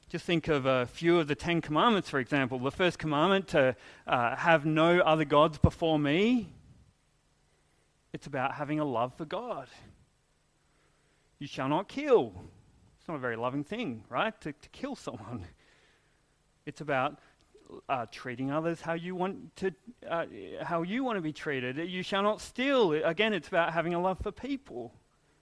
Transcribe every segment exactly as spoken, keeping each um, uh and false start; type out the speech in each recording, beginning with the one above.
Just think of a few of the Ten Commandments, for example. The first commandment, to uh, have no other gods before me. It's about having a love for God. You shall not kill. It's not a very loving thing, right? To, to kill someone. It's about uh, treating others how you want to, uh, how you want to be treated. You shall not steal. Again, it's about having a love for people.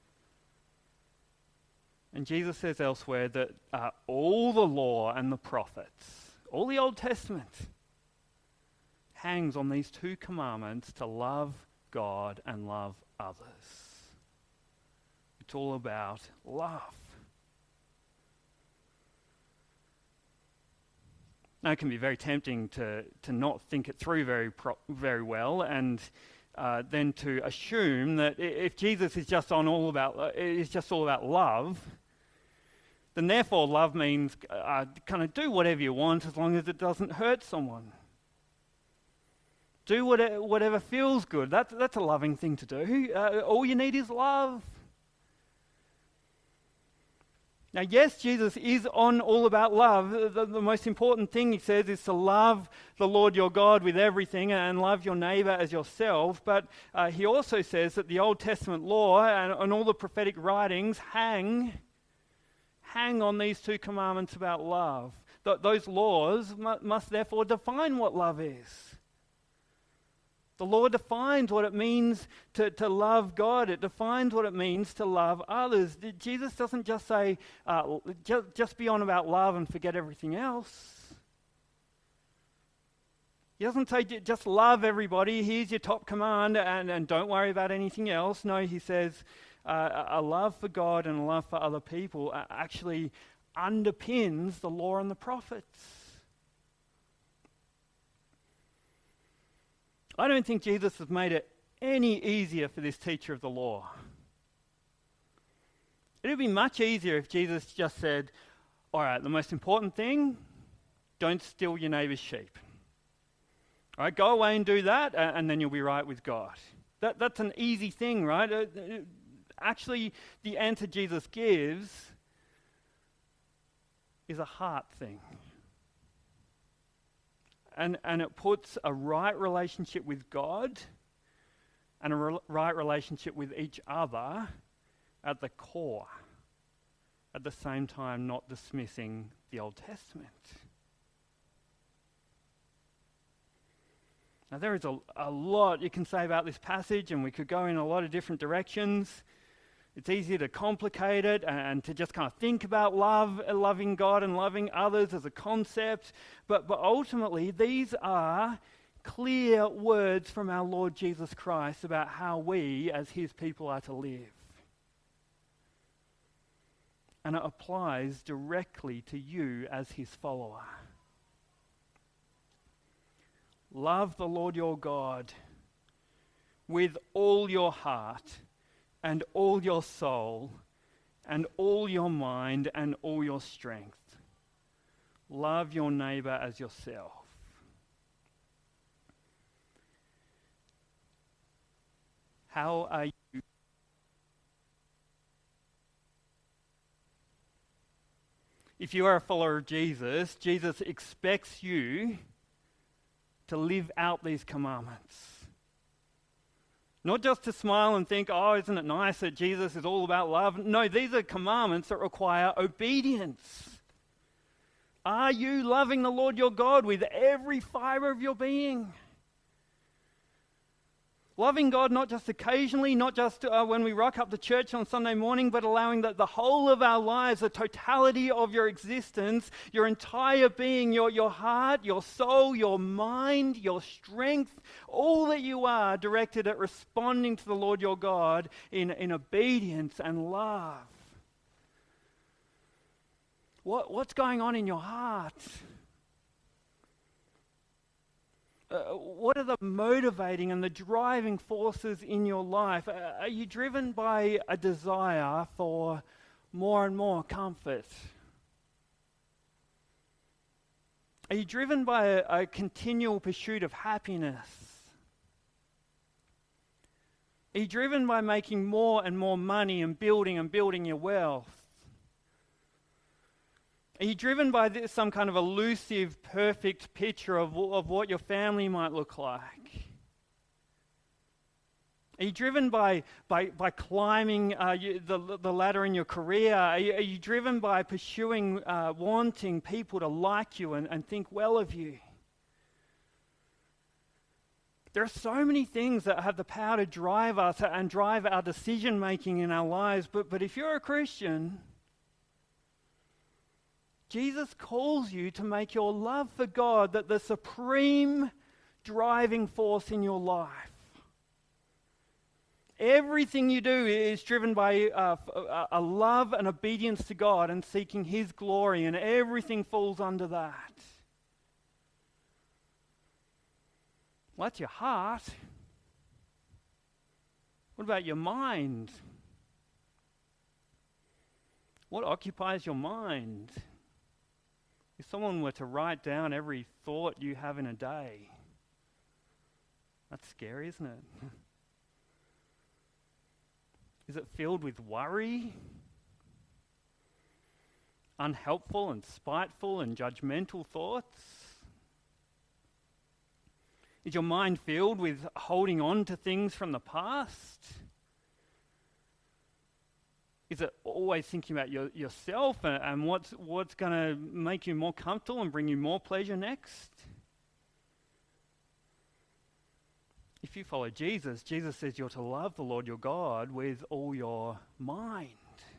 And Jesus says elsewhere that uh, all the law and the prophets, all the Old Testament, hangs on these two commandments to love God and love others. It's all about love. Now, it can be very tempting to, to not think it through very pro- very well, and uh, then to assume that if Jesus is just on all about uh, is just all about love, then therefore love means uh, kind of do whatever you want as long as it doesn't hurt someone. Do whatever, whatever feels good. That's that's a loving thing to do. Uh, all you need is love. Now, yes, Jesus is on all about love. The, the most important thing, he says, is to love the Lord your God with everything and love your neighbor as yourself. But uh, he also says that the Old Testament law and, and all the prophetic writings hang, hang on these two commandments about love. Th- those laws mu- must therefore define what love is. The law defines what it means to, to love God. It defines what it means to love others. Jesus doesn't just say, uh, just, just be on about love and forget everything else. He doesn't say, just love everybody, here's your top command, and, and don't worry about anything else. No, he says, uh, a love for God and a love for other people actually underpins the law and the prophets. I don't think Jesus has made it any easier for this teacher of the law. It would be much easier if Jesus just said, all right, the most important thing, don't steal your neighbor's sheep. All right, go away and do that, and then you'll be right with God. That, that's an easy thing, right? Uh, actually, the answer Jesus gives is a heart thing. And, and it puts a right relationship with God and a re- right relationship with each other at the core. At the same time, not dismissing the Old Testament. Now, there is a, a lot you can say about this passage, and we could go in a lot of different directions. It's easier to complicate it and to just kind of think about love, loving God and loving others as a concept. But, but ultimately, these are clear words from our Lord Jesus Christ about how we, as his people, are to live. And it applies directly to you as his follower. Love the Lord your God with all your heart and all your soul, and all your mind, and all your strength. Love your neighbor as yourself. How are you? If you are a follower of Jesus, Jesus expects you to live out these commandments. Not just to smile and think, oh, isn't it nice that Jesus is all about love? No, these are commandments that require obedience. Are you loving the Lord your God with every fiber of your being? Loving God not just occasionally, not just uh, when we rock up to church on Sunday morning, but allowing that the whole of our lives, the totality of your existence, your entire being, your, your heart, your soul, your mind, your strength, all that you are directed at responding to the Lord your God in, in obedience and love. What, what's going on in your heart? Uh, what are the motivating and the driving forces in your life? Uh, are you driven by a desire for more and more comfort? Are you driven by a, a continual pursuit of happiness? Are you driven by making more and more money and building and building your wealth? Are you driven by this, some kind of elusive, perfect picture of, of what your family might look like? Are you driven by, by, by climbing uh, you, the, the ladder in your career? Are you, are you driven by pursuing, uh, wanting people to like you and, and think well of you? There are so many things that have the power to drive us and drive our decision making in our lives, but, but if you're a Christian, Jesus calls you to make your love for God that the supreme driving force in your life. Everything you do is driven by uh, a love and obedience to God and seeking His glory, and everything falls under that. Well, that's your heart. What about your mind? What occupies your mind? If someone were to write down every thought you have in a day, that's scary, isn't it? Is it filled with worry? Unhelpful and spiteful and judgmental thoughts? Is your mind filled with holding on to things from the past? Is it always thinking about your, yourself and, and what's, what's going to make you more comfortable and bring you more pleasure next? If you follow Jesus, Jesus says you're to love the Lord your God with all your mind.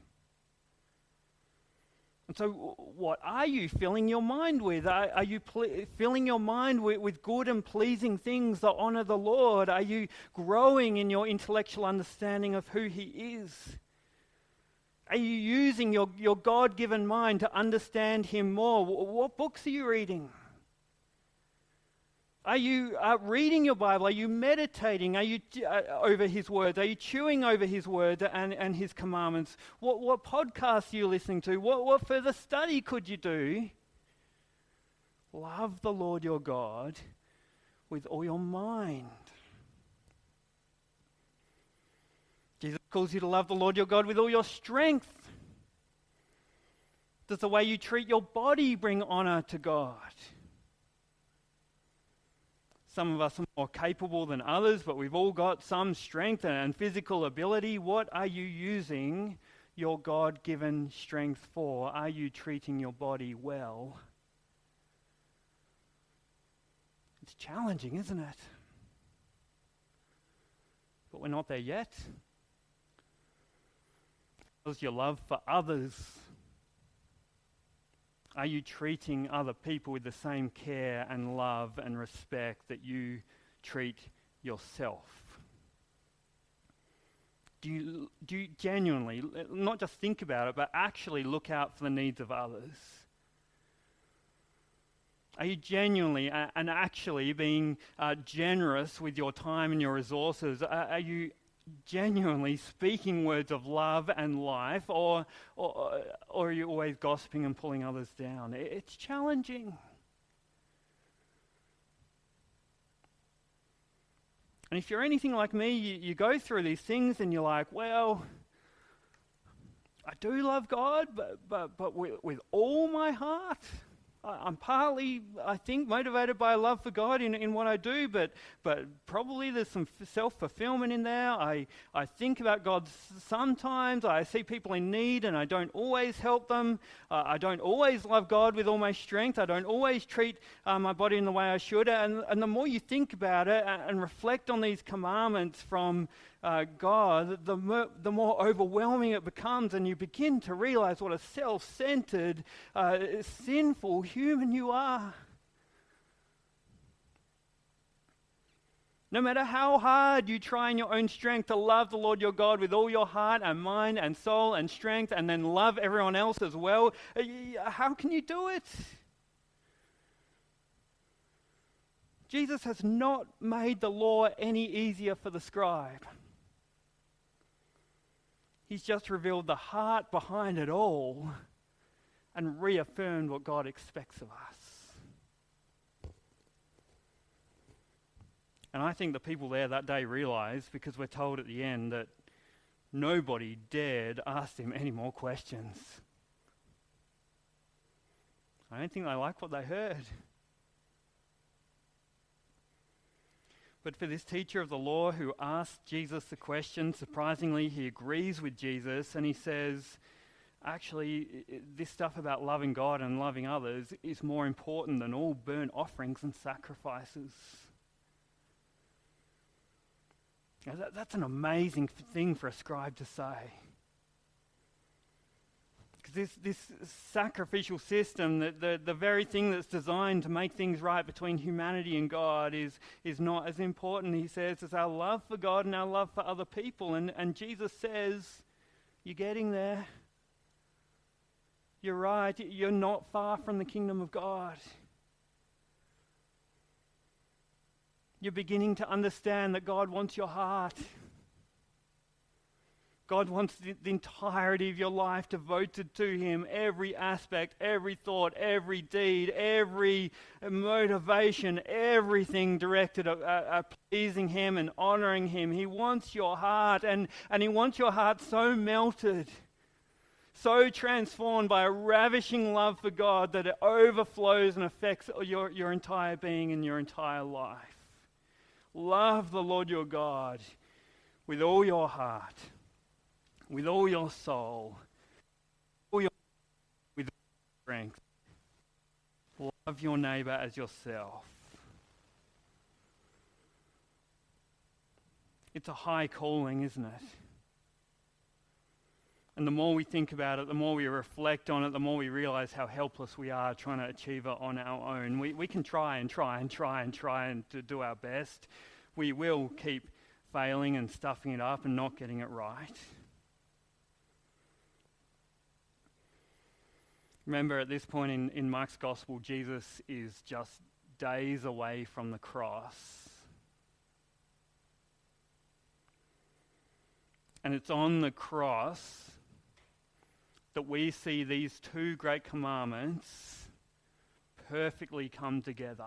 And so what are you filling your mind with? Are, are you ple- filling your mind with, with good and pleasing things that honor the Lord? Are you growing in your intellectual understanding of who He is? Are you using your, your God-given mind to understand Him more? What books are you reading? Are you uh, reading your Bible? Are you meditating? Are you uh, over His words? Are you chewing over His words and, and His commandments? What, what podcasts are you listening to? What, what further study could you do? Love the Lord your God with all your mind. Jesus calls you to love the Lord your God with all your strength. Does the way you treat your body bring honor to God? Some of us are more capable than others, but we've all got some strength and physical ability. What are you using your God-given strength for? Are you treating your body well? It's challenging, isn't it? But we're not there yet. How's your love for others? Are you treating other people with the same care and love and respect that you treat yourself? Do you, do you genuinely, not just think about it, but actually look out for the needs of others? Are you genuinely uh, and actually being uh, generous with your time and your resources? Are, are you genuinely speaking words of love and life, or, or, or are you always gossiping and pulling others down? It's challenging. And if you're anything like me, you, you go through these things and you're like, well, I do love God, but, but, but with, with all my heart. I'm partly, I think, motivated by a love for God in, in what I do, but but probably there's some f- self-fulfillment in there. I, I think about God s- sometimes. I see people in need and I don't always help them. Uh, I don't always love God with all my strength. I don't always treat uh, my body in the way I should. And, and the more you think about it and, and reflect on these commandments from Uh, God, the, mo- the more overwhelming it becomes, and you begin to realize what a self-centered, uh, sinful human you are. No matter how hard you try in your own strength to love the Lord your God with all your heart and mind and soul and strength, and then love everyone else as well, uh, how can you do it? Jesus has not made the law any easier for the scribe. He's just revealed the heart behind it all and reaffirmed what God expects of us. And I think the people there that day realized, because we're told at the end that nobody dared ask him any more questions. I don't think they like what they heard. But for this teacher of the law who asked Jesus the question, surprisingly, he agrees with Jesus and he says, actually, this stuff about loving God and loving others is more important than all burnt offerings and sacrifices. Now that, that's an amazing thing for a scribe to say. This, this sacrificial system, that the, the very thing that's designed to make things right between humanity and God is, is not as important, he says, as our love for God and our love for other people. And, and Jesus says, you're getting there. You're right. You're not far from the kingdom of God. You're beginning to understand that God wants your heart. God wants the, the entirety of your life devoted to him. Every aspect, every thought, every deed, every motivation, everything directed at, at, at pleasing him and honoring him. He wants your heart, and, and he wants your heart so melted, so transformed by a ravishing love for God that it overflows and affects your, your entire being and your entire life. Love the Lord your God with all your heart, with all your soul, all your, with all your strength. Love your neighbor as yourself. It's a high calling, isn't it? And the more we think about it, the more we reflect on it, the more we realize how helpless we are trying to achieve it on our own. We, we can try and try and try and try and to do our best. We will keep failing and stuffing it up and not getting it right. Remember, at this point in, in Mark's Gospel, Jesus is just days away from the cross. And it's on the cross that we see these two great commandments perfectly come together.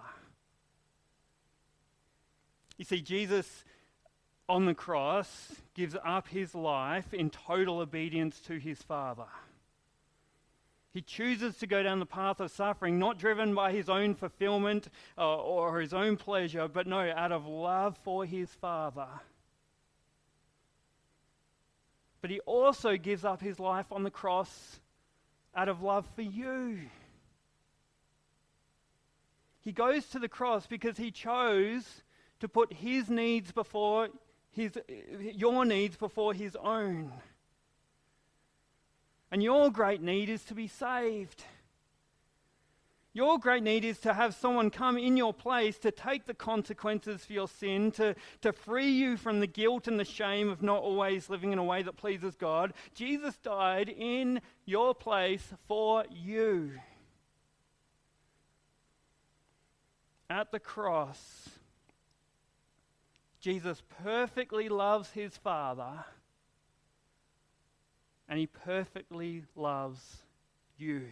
You see, Jesus on the cross gives up his life in total obedience to his Father. He chooses to go down the path of suffering, not driven by his own fulfillment uh, or his own pleasure, but no, out of love for his Father. But he also gives up his life on the cross out of love for you. He goes to the cross because he chose to put his needs before his, your needs before his own. And your great need is to be saved. Your great need is to have someone come in your place to take the consequences for your sin, to, to free you from the guilt and the shame of not always living in a way that pleases God. Jesus died in your place for you. At the cross, Jesus perfectly loves his Father, and he perfectly loves you.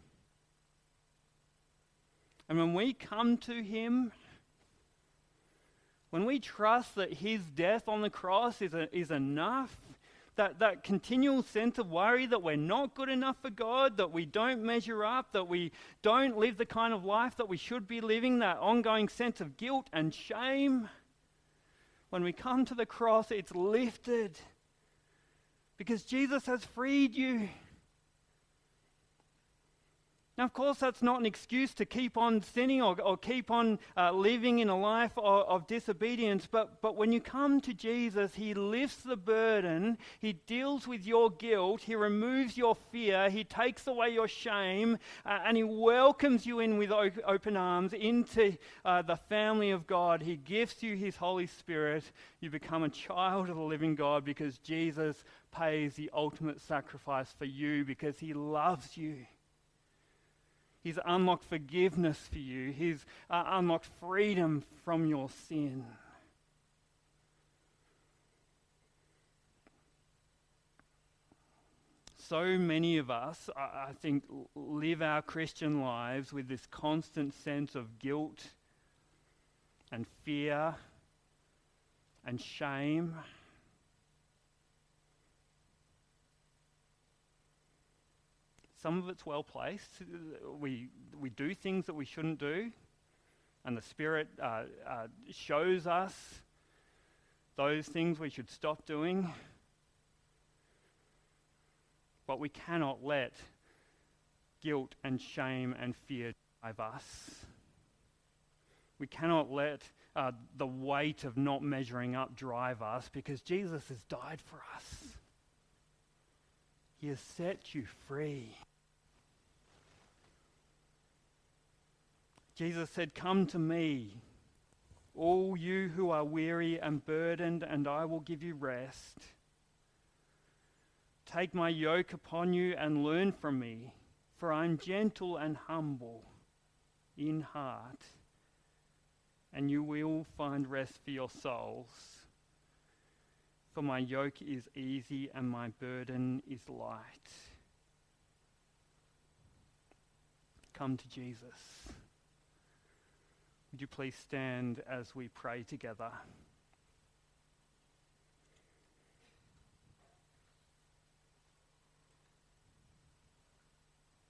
And when we come to him, when we trust that his death on the cross is, a, is enough, that, that continual sense of worry that we're not good enough for God, that we don't measure up, that we don't live the kind of life that we should be living, that ongoing sense of guilt and shame, when we come to the cross, it's lifted. Because Jesus has freed you. Now, of course, that's not an excuse to keep on sinning or, or keep on uh, living in a life of, of disobedience. But, but when you come to Jesus, he lifts the burden. He deals with your guilt. He removes your fear. He takes away your shame. Uh, and he welcomes you in with o- open arms into uh, the family of God. He gifts you his Holy Spirit. You become a child of the living God because Jesus pays the ultimate sacrifice for you because he loves you. He's unlocked forgiveness for you. He's uh, unlocked freedom from your sin. So many of us, I, I think, live our Christian lives with this constant sense of guilt and fear and shame. some of it's well placed. We, we do things that we shouldn't do, and the Spirit uh, uh, shows us those things we should stop doing. But we cannot let guilt and shame and fear drive us. We cannot let uh, the weight of not measuring up drive us, because Jesus has died for us. He has set you free. Jesus said, "Come to me, all you who are weary and burdened, and I will give you rest. Take my yoke upon you and learn from me, for I am gentle and humble in heart, and you will find rest for your souls. For my yoke is easy and my burden is light." Come to Jesus. Would you please stand as we pray together?